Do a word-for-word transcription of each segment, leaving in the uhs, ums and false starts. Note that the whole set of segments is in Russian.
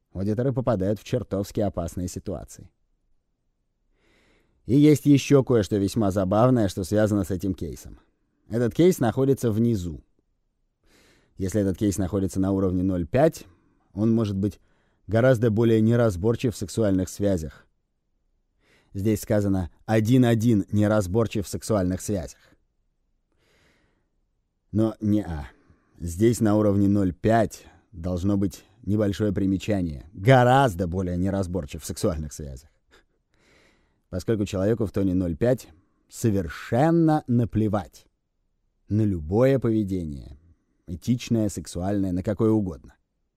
Аудиторы попадают в чертовски опасные ситуации. И есть еще кое-что весьма забавное, что связано с этим кейсом. Этот кейс находится внизу. Если этот кейс находится на уровне ноль целых пять десятых, он может быть гораздо более неразборчив в сексуальных связях. Здесь сказано один один неразборчив в сексуальных связях. Но не а. Здесь на уровне ноль целых пять десятых должно быть небольшое примечание. Гораздо более неразборчив в сексуальных связях. Поскольку человеку в тоне ноль целых пять десятых совершенно наплевать на любое поведение. Этичное, сексуальное, на какое угодно.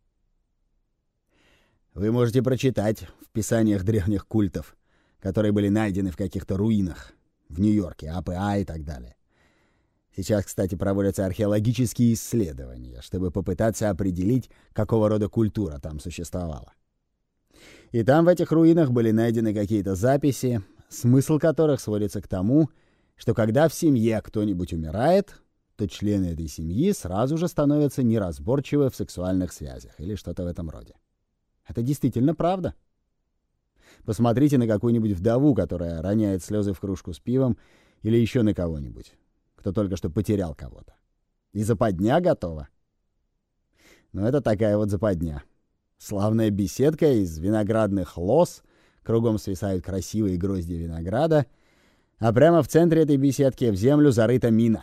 Вы можете прочитать в писаниях древних культов, которые были найдены в каких-то руинах в Нью-Йорке, А П А и так далее. Сейчас, кстати, проводятся археологические исследования, чтобы попытаться определить, какого рода культура там существовала. И там в этих руинах были найдены какие-то записи, смысл которых сводится к тому, что когда в семье кто-нибудь умирает, то члены этой семьи сразу же становятся неразборчивы в сексуальных связях или что-то в этом роде. Это действительно правда. Посмотрите на какую-нибудь вдову, которая роняет слезы в кружку с пивом, или еще на кого-нибудь, кто только что потерял кого-то. И западня готова. Но это такая вот западня. Славная беседка из виноградных лоз, кругом свисают красивые грозди винограда, а прямо в центре этой беседки в землю зарыта мина.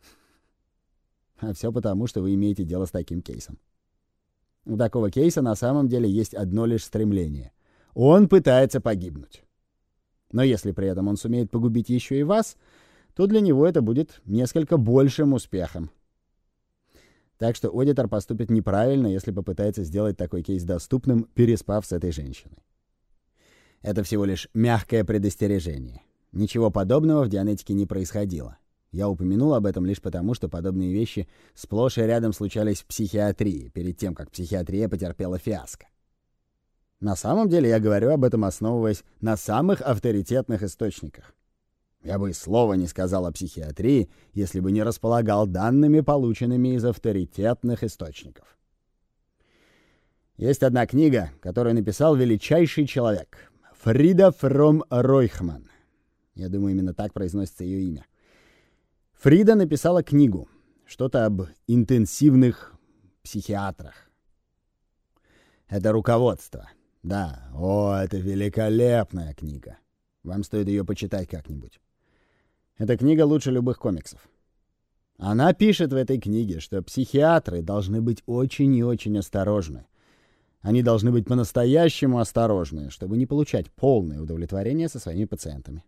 А все потому, что вы имеете дело с таким кейсом. У такого кейса на самом деле есть одно лишь стремление. Он пытается погибнуть. Но если при этом он сумеет погубить еще и вас, то для него это будет несколько большим успехом. Так что аудитор поступит неправильно, если попытается сделать такой кейс доступным, переспав с этой женщиной. Это всего лишь мягкое предостережение. Ничего подобного в Дианетике не происходило. Я упомянул об этом лишь потому, что подобные вещи сплошь и рядом случались в психиатрии, перед тем, как психиатрия потерпела фиаско. На самом деле я говорю об этом, основываясь на самых авторитетных источниках. Я бы и слова не сказал о психиатрии, если бы не располагал данными, полученными из авторитетных источников. Есть одна книга, которую написал величайший человек — Фрида фром Ройхман. Я думаю, именно так произносится ее имя. Фрида написала книгу, что-то об интенсивных психиатрах. Это руководство. Да, о, это великолепная книга. Вам стоит ее почитать как-нибудь. Эта книга лучше любых комиксов. Она пишет в этой книге, что психиатры должны быть очень и очень осторожны. Они должны быть по-настоящему осторожны, чтобы не получать полное удовлетворение со своими пациентами.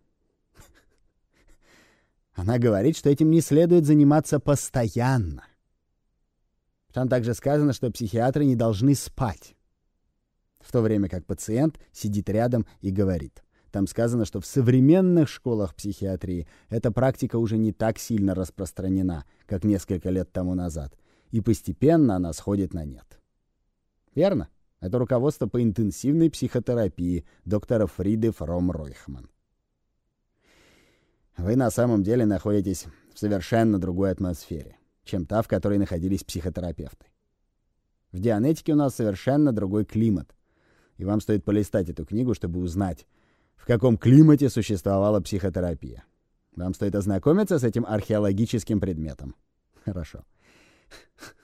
Она говорит, что этим не следует заниматься постоянно. Там также сказано, что психиатры не должны спать, в то время как пациент сидит рядом и говорит. Там сказано, что в современных школах психиатрии эта практика уже не так сильно распространена, как несколько лет тому назад, и постепенно она сходит на нет. Верно? Это руководство по интенсивной психотерапии доктора Фриды фром Ройхман. Вы на самом деле находитесь в совершенно другой атмосфере, чем та, в которой находились психотерапевты. В Дианетике у нас совершенно другой климат, и вам стоит полистать эту книгу, чтобы узнать, в каком климате существовала психотерапия. Вам стоит ознакомиться с этим археологическим предметом. Хорошо.